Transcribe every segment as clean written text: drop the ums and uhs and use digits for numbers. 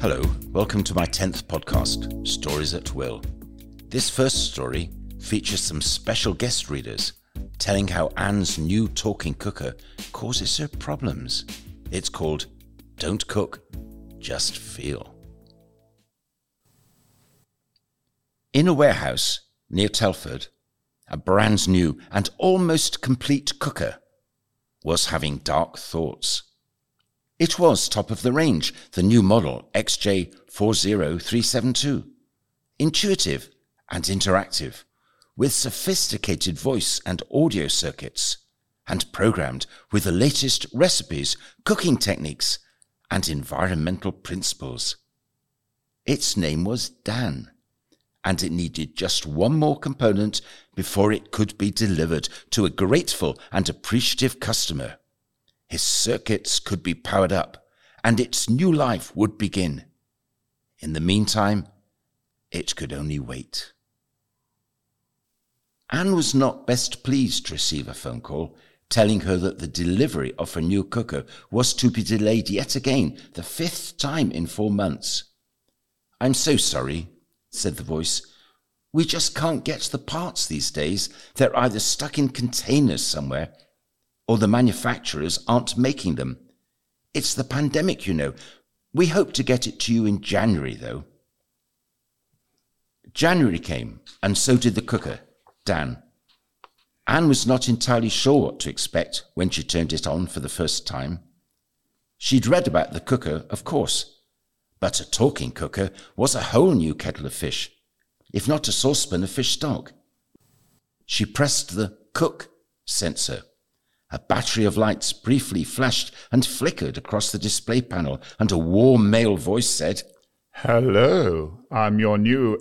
Hello, welcome to my 10th podcast, Stories at Will. This first story features some special guest readers telling how Anne's new talking cooker causes her problems. It's called Don't Cook, Just Feel. In a warehouse near Telford, a brand new and almost complete cooker was having dark thoughts. It was top of the range, the new model XJ40372. Intuitive and interactive, with sophisticated voice and audio circuits, and programmed with the latest recipes, cooking techniques, and environmental principles. Its name was Dan, and it needed just one more component before it could be delivered to a grateful and appreciative customer. His circuits could be powered up, and its new life would begin. In the meantime, it could only wait. Anne was not best pleased to receive a phone call telling her that the delivery of her new cooker was to be delayed yet again, the 5th time in 4 months. "I'm so sorry," said the voice. "We just can't get the parts these days. They're either stuck in containers somewhere, or the manufacturers aren't making them. It's the pandemic, you know. We hope to get it to you in January, though." January came, and so did the cooker, Dan. Anne was not entirely sure what to expect when she turned it on for the first time. She'd read about the cooker, of course, but a talking cooker was a whole new kettle of fish, if not a saucepan of fish stock. She pressed the cook sensor. A battery of lights briefly flashed and flickered across the display panel, and a warm male voice said, "Hello, I'm your new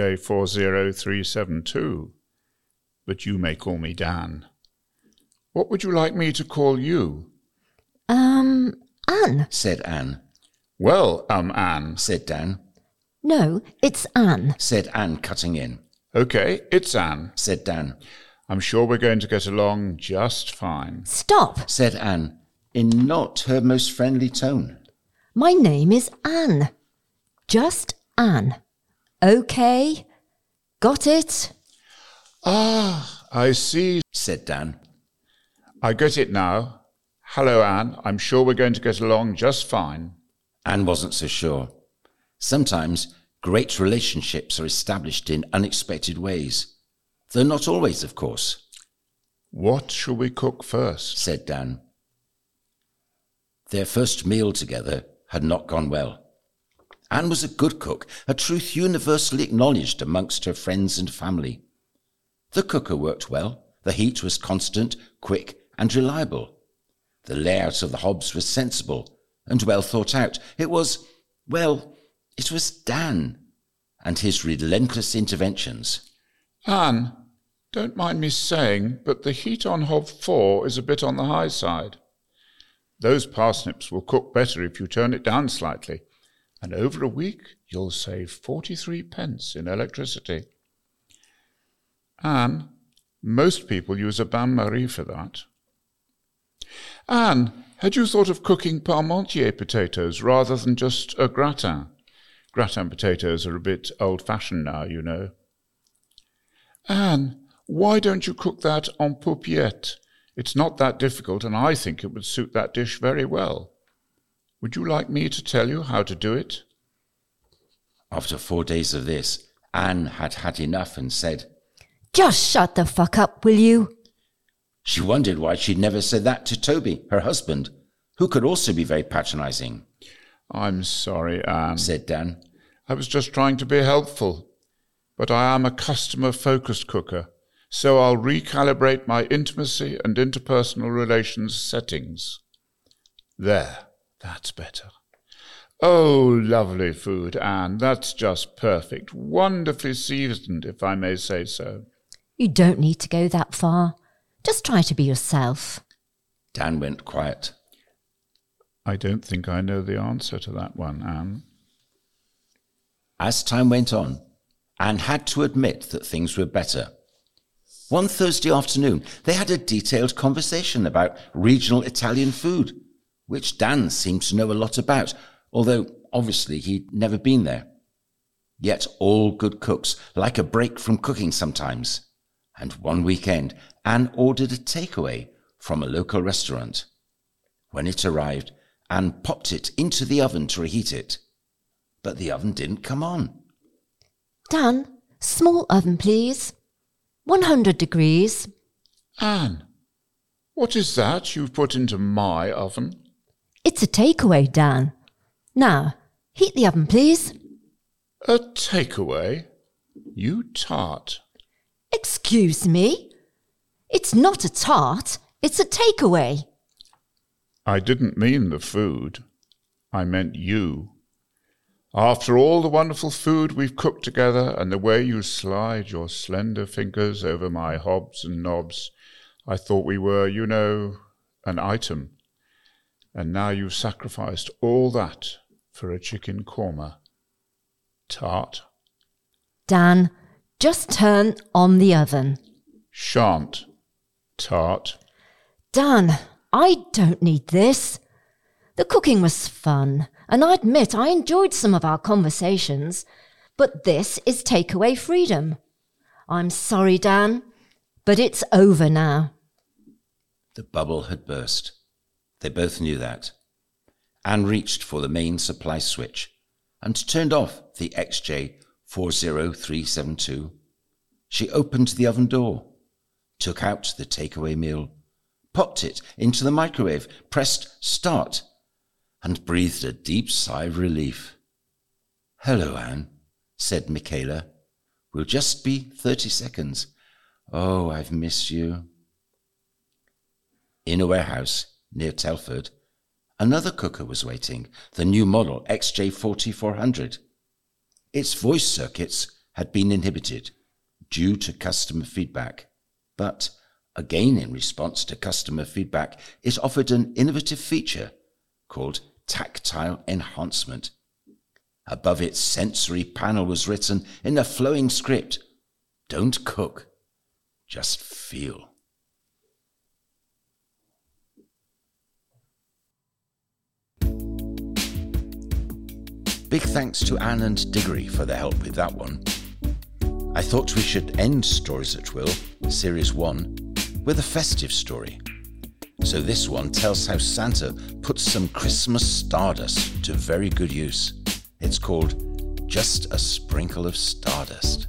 XJ40372, but you may call me Dan. What would you like me to call you?" Anne, said Anne. "Well, Anne," said Dan. No, it's Anne, said Anne, cutting in. "Okay, it's Anne," said Dan. "I'm sure we're going to get along just fine." Stop, said Anne, in not her most friendly tone. My name is Anne. Just Anne. Okay? Got it? "Ah, I see," said Dan. "I get it now. Hello, Anne. I'm sure we're going to get along just fine." Anne wasn't so sure. Sometimes great relationships are established in unexpected ways, though not always, of course. "What shall we cook first?" said Dan. Their first meal together had not gone well. Anne was a good cook, a truth universally acknowledged amongst her friends and family. The cooker worked well, the heat was constant, quick and reliable. The layout of the hobs was sensible and well thought out. It was Dan and his relentless interventions. "Anne, don't mind me saying, but the heat on hob 4 is a bit on the high side. Those parsnips will cook better if you turn it down slightly, and over a week you'll save 43 pence in electricity. Anne, most people use a bain-marie for that. Anne, had you thought of cooking parmentier potatoes rather than just a gratin? Gratin potatoes are a bit old-fashioned now, you know. Anne, why don't you cook that en paupiette? It's not that difficult, and I think it would suit that dish very well. Would you like me to tell you how to do it?" After 4 days of this, Anne had had enough and said, Just shut the fuck up, will you? She wondered why she'd never said that to Toby, her husband, who could also be very patronising. "I'm sorry, Anne," said Dan. "I was just trying to be helpful. But I am a customer-focused cooker, so I'll recalibrate my intimacy and interpersonal relations settings. There, that's better. Oh, lovely food, Anne. That's just perfect. Wonderfully seasoned, if I may say so." You don't need to go that far. Just try to be yourself. Dan went quiet. "I don't think I know the answer to that one, Anne." As time went on, Anne had to admit that things were better. One Thursday afternoon, they had a detailed conversation about regional Italian food, which Dan seemed to know a lot about, although obviously he'd never been there. Yet all good cooks like a break from cooking sometimes. And one weekend, Anne ordered a takeaway from a local restaurant. When it arrived, Anne popped it into the oven to reheat it. But the oven didn't come on. Dan, small oven, please. 100 degrees. Anne, what is that you've put into my oven? It's a takeaway, Dan. Now, heat the oven, please. A takeaway? You tart. Excuse me? It's not a tart, it's a takeaway. I didn't mean the food. I meant you. After all the wonderful food we've cooked together and the way you slide your slender fingers over my hobs and knobs, I thought we were, you know, an item. And now you've sacrificed all that for a chicken korma. Tart. Dan, just turn on the oven. Shan't. Tart. Dan, I don't need this. The cooking was fun, and I admit I enjoyed some of our conversations, but this is takeaway freedom. I'm sorry, Dan, but it's over now. The bubble had burst. They both knew that. Anne reached for the main supply switch and turned off the XJ40372. She opened the oven door, took out the takeaway meal, popped it into the microwave, pressed start, and breathed a deep sigh of relief. "Hello, Anne," said Michaela. "We'll just be 30 seconds. Oh, I've missed you." In a warehouse near Telford, another cooker was waiting, the new model XJ4400. Its voice circuits had been inhibited due to customer feedback, but again in response to customer feedback, it offered an innovative feature called tactile enhancement. Above its sensory panel was written in a flowing script, "Don't cook, just feel." Big thanks to Anne and Diggory for their help with that one. I thought we should end Stories at Will, Series 1, with a festive story. So this one tells how Santa puts some Christmas stardust to very good use. It's called Just a Sprinkle of Stardust.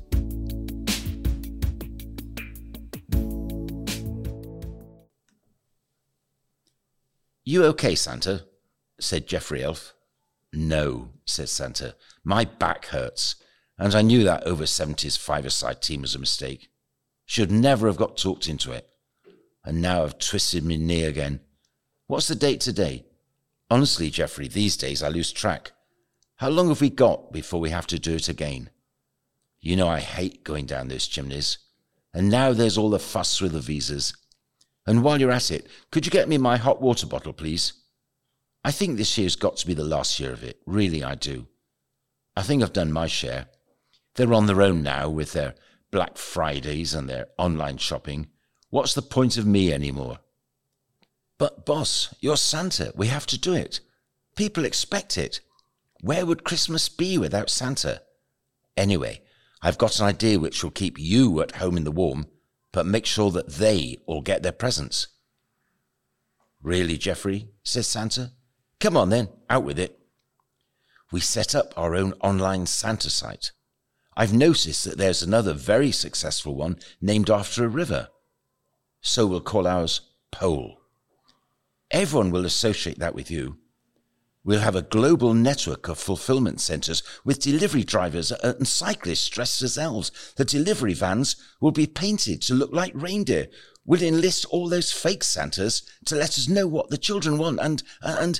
"You okay, Santa?" said Geoffrey Elf. "No," said Santa. "My back hurts, and I knew that over 70s five-a-side team was a mistake. Should never have got talked into it. And now I've twisted my knee again. What's the date today? Honestly, Geoffrey, these days I lose track. How long have we got before we have to do it again? You know I hate going down those chimneys. And now there's all the fuss with the visas. And while you're at it, could you get me my hot water bottle, please? I think this year's got to be the last year of it. Really, I do. I think I've done my share. They're on their own now with their Black Fridays and their online shopping. What's the point of me anymore?" "But, boss, you're Santa. We have to do it. People expect it. Where would Christmas be without Santa? Anyway, I've got an idea which will keep you at home in the warm, but make sure that they all get their presents." "Really, Geoffrey?" says Santa. "Come on then, out with it." We set up our own online Santa site. I've noticed that there's another very successful one named after a river. So we'll call ours Pole. Everyone will associate that with you. We'll have a global network of fulfillment centres with delivery drivers and cyclists dressed as elves. The delivery vans will be painted to look like reindeer. We'll enlist all those fake Santas to let us know what the children want and...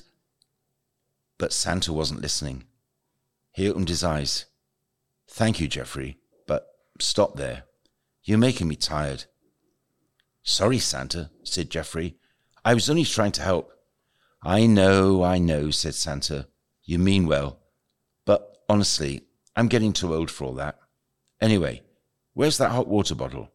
But Santa wasn't listening. He opened his eyes. "Thank you, Geoffrey, but stop there. You're making me tired." "Sorry, Santa," said Geoffrey. "I was only trying to help." I know, said Santa. "You mean well. But honestly, I'm getting too old for all that. Anyway, where's that hot water bottle?"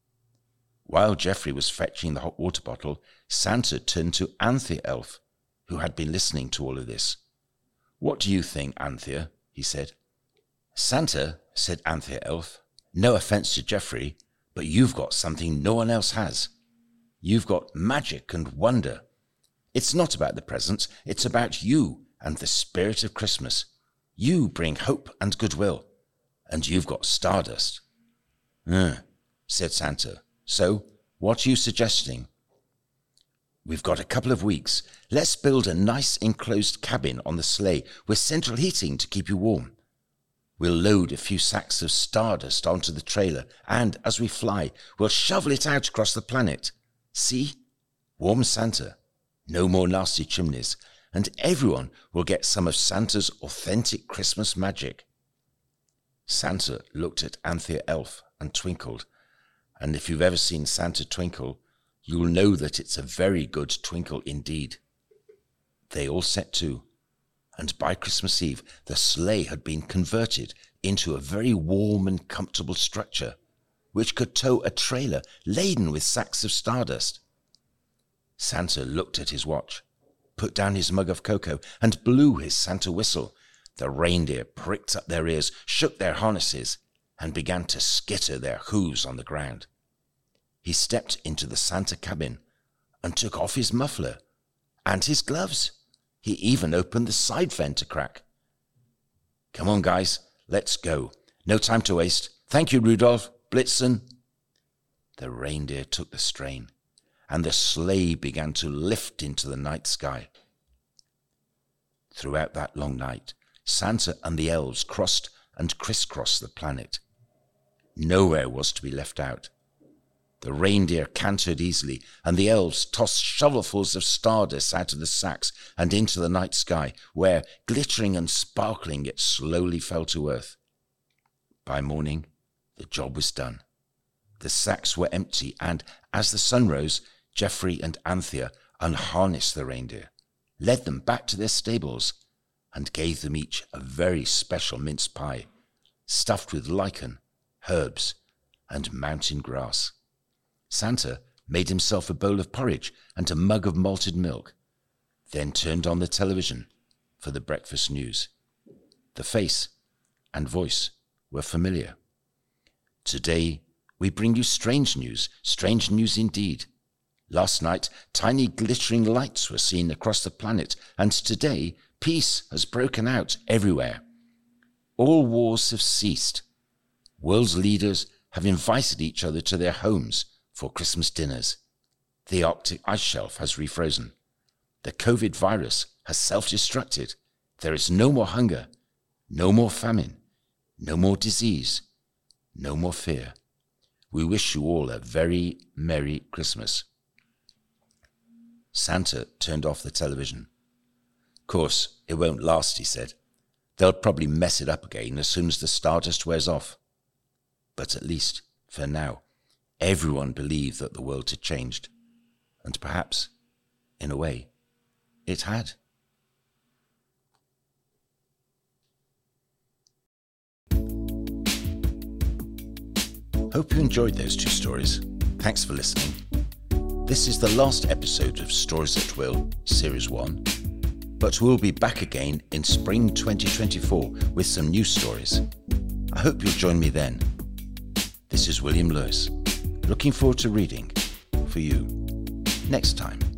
While Geoffrey was fetching the hot water bottle, Santa turned to Anthe Elf, who had been listening to all of this. "What do you think, Anthea?" he said. "Santa," said Anthea Elf, "no offence to Geoffrey, but you've got something no one else has. You've got magic and wonder. It's not about the presents, it's about you and the spirit of Christmas. You bring hope and goodwill, and you've got stardust." Said Santa. "So, what are you suggesting?" "We've got a couple of weeks. Let's build a nice enclosed cabin on the sleigh with central heating to keep you warm. We'll load a few sacks of stardust onto the trailer, and as we fly, we'll shovel it out across the planet. See? Warm Santa. No more nasty chimneys, and everyone will get some of Santa's authentic Christmas magic." Santa looked at Anthea Elf and twinkled, and if you've ever seen Santa twinkle, you'll know that it's a very good twinkle indeed. They all set to, and by Christmas Eve, the sleigh had been converted into a very warm and comfortable structure, which could tow a trailer laden with sacks of stardust. Santa looked at his watch, put down his mug of cocoa, and blew his Santa whistle. The reindeer pricked up their ears, shook their harnesses, and began to skitter their hooves on the ground. He stepped into the Santa cabin and took off his muffler and his gloves. He even opened the side vent a crack. "Come on, guys, let's go. No time to waste. Thank you, Rudolph, Blitzen." The reindeer took the strain, and the sleigh began to lift into the night sky. Throughout that long night, Santa and the elves crossed and crisscrossed the planet. Nowhere was to be left out. The reindeer cantered easily, and the elves tossed shovelfuls of stardust out of the sacks and into the night sky, where, glittering and sparkling, it slowly fell to earth. By morning, the job was done. The sacks were empty, and as the sun rose, Geoffrey and Anthea unharnessed the reindeer, led them back to their stables, and gave them each a very special mince pie, stuffed with lichen, herbs, and mountain grass. Santa made himself a bowl of porridge and a mug of malted milk, then turned on the television for the breakfast news. The face and voice were familiar. "Today, we bring you strange news indeed. Last night, tiny glittering lights were seen across the planet, and today, peace has broken out everywhere. All wars have ceased. World's leaders have invited each other to their homes for Christmas dinners. The Arctic ice shelf has refrozen. The COVID virus has self-destructed. There is no more hunger, no more famine, no more disease, no more fear. We wish you all a very Merry Christmas." Santa turned off the television. "Course, it won't last," he said. "They'll probably mess it up again as soon as the stardust wears off. But at least, for now, everyone believed that the world had changed. And perhaps, in a way, it had." Hope you enjoyed those two stories. Thanks for listening. This is the last episode of Stories at Will, Series 1, but we'll be back again in spring 2024 with some new stories. I hope you'll join me then. This is William Lewis, looking forward to reading for you next time.